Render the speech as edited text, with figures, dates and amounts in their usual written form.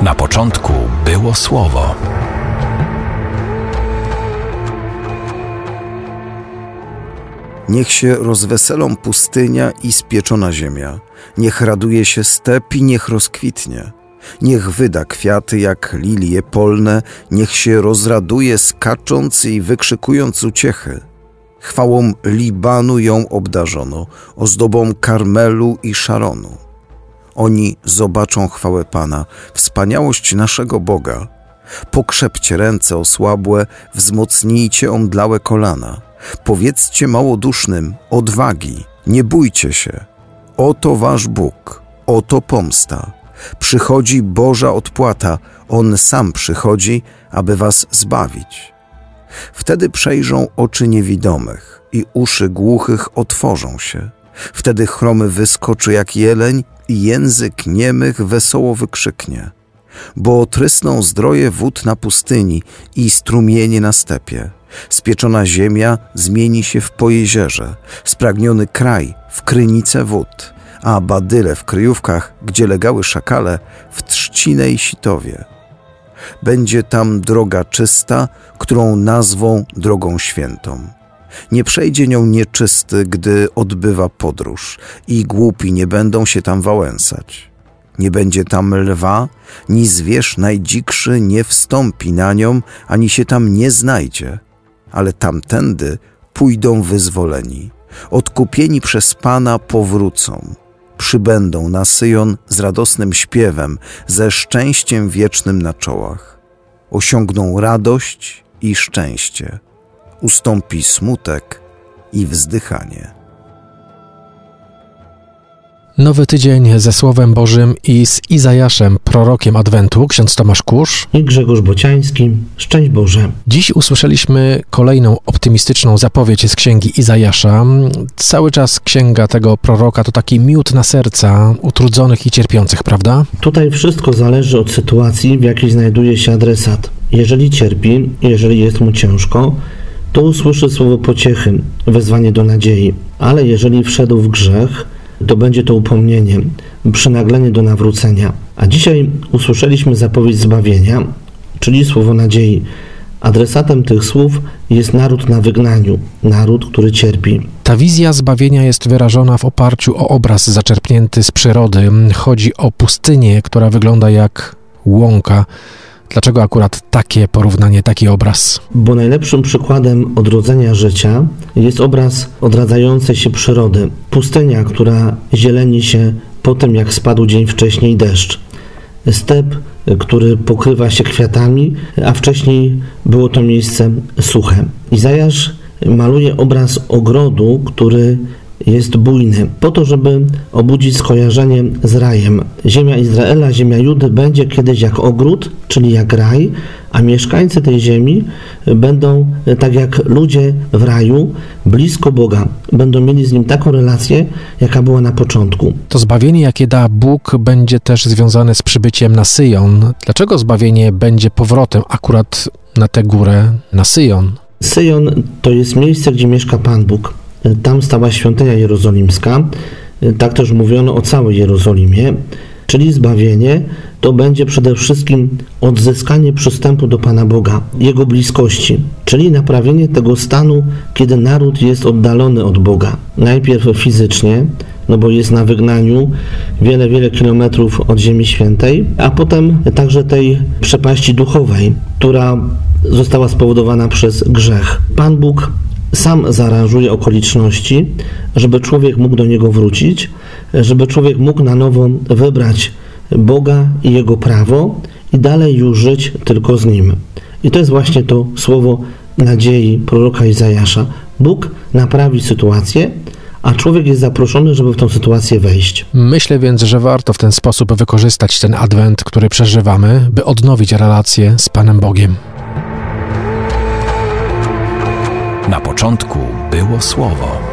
Na początku było Słowo. Niech się rozweselą pustynia i spieczona ziemia. Niech raduje się step i niech rozkwitnie. Niech wyda kwiaty jak lilie polne. Niech się rozraduje skacząc i wykrzykując uciechy. Chwałą Libanu ją obdarzono, ozdobą Karmelu i Szaronu. Oni zobaczą chwałę Pana, wspaniałość naszego Boga. Pokrzepcie ręce osłabłe, wzmocnijcie omdlałe kolana. Powiedzcie małodusznym, odwagi, nie bójcie się. Oto wasz Bóg, oto pomsta. Przychodzi Boża odpłata, On sam przychodzi, aby was zbawić. Wtedy przejrzą oczy niewidomych i uszy głuchych otworzą się. Wtedy chromy wyskoczy jak jeleń i język niemych wesoło wykrzyknie. Bo otrysną zdroje wód na pustyni i strumienie na stepie. Spieczona ziemia zmieni się w pojezierze, spragniony kraj w krynice wód, a badyle w kryjówkach, gdzie legały szakale, w trzcinę i sitowie. Będzie tam droga czysta, którą nazwą drogą świętą. Nie przejdzie nią nieczysty, gdy odbywa podróż i głupi nie będą się tam wałęsać. Nie będzie tam lwa, ni zwierz najdzikszy nie wstąpi na nią, ani się tam nie znajdzie. Ale tamtędy pójdą wyzwoleni. Odkupieni przez Pana powrócą. Przybędą na Syjon z radosnym śpiewem, ze szczęściem wiecznym na czołach. Osiągną radość i szczęście. Ustąpi smutek i wzdychanie. Nowy tydzień ze Słowem Bożym i z Izajaszem, prorokiem Adwentu, ksiądz Tomasz Kusz i Grzegorz Bociański. Szczęść Boże. Dziś usłyszeliśmy kolejną optymistyczną zapowiedź z księgi Izajasza. Cały czas księga tego proroka to taki miód na serca utrudzonych i cierpiących, prawda? Tutaj wszystko zależy od sytuacji, w jakiej znajduje się adresat. Jeżeli cierpi, jeżeli jest mu ciężko, to usłyszy słowo pociechy, wezwanie do nadziei. Ale jeżeli wszedł w grzech, to będzie to upomnienie, przynaglenie do nawrócenia. A dzisiaj usłyszeliśmy zapowiedź zbawienia, czyli słowo nadziei. Adresatem tych słów jest naród na wygnaniu, naród, który cierpi. Ta wizja zbawienia jest wyrażona w oparciu o obraz zaczerpnięty z przyrody. Chodzi o pustynię, która wygląda jak łąka. Dlaczego akurat takie porównanie, taki obraz? Bo najlepszym przykładem odrodzenia życia jest obraz odradzającej się przyrody. Pustynia, która zieleni się po tym, jak spadł dzień wcześniej deszcz. Step, który pokrywa się kwiatami, a wcześniej było to miejsce suche. Izajasz maluje obraz ogrodu, który jest bujny, po to, żeby obudzić skojarzenie z rajem. Ziemia Izraela, ziemia Judy będzie kiedyś jak ogród, czyli jak raj, a mieszkańcy tej ziemi będą tak jak ludzie w raju, blisko Boga. Będą mieli z Nim taką relację, jaka była na początku. To zbawienie, jakie da Bóg, będzie też związane z przybyciem na Syjon. Dlaczego zbawienie będzie powrotem akurat na tę górę, na Syjon? Syjon to jest miejsce, gdzie mieszka Pan Bóg. Tam stała świątynia jerozolimska, tak też mówiono o całej Jerozolimie, czyli zbawienie to będzie przede wszystkim odzyskanie przystępu do Pana Boga, Jego bliskości, czyli naprawienie tego stanu, kiedy naród jest oddalony od Boga. Najpierw fizycznie, no bo jest na wygnaniu wiele kilometrów od Ziemi Świętej, a potem także tej przepaści duchowej, która została spowodowana przez grzech. Pan Bóg sam zaaranżuje okoliczności, żeby człowiek mógł do Niego wrócić, żeby człowiek mógł na nowo wybrać Boga i Jego prawo i dalej już żyć tylko z Nim. I to jest właśnie to słowo nadziei proroka Izajasza. Bóg naprawi sytuację, a człowiek jest zaproszony, żeby w tę sytuację wejść. Myślę więc, że warto w ten sposób wykorzystać ten adwent, który przeżywamy, by odnowić relację z Panem Bogiem. Na początku było Słowo.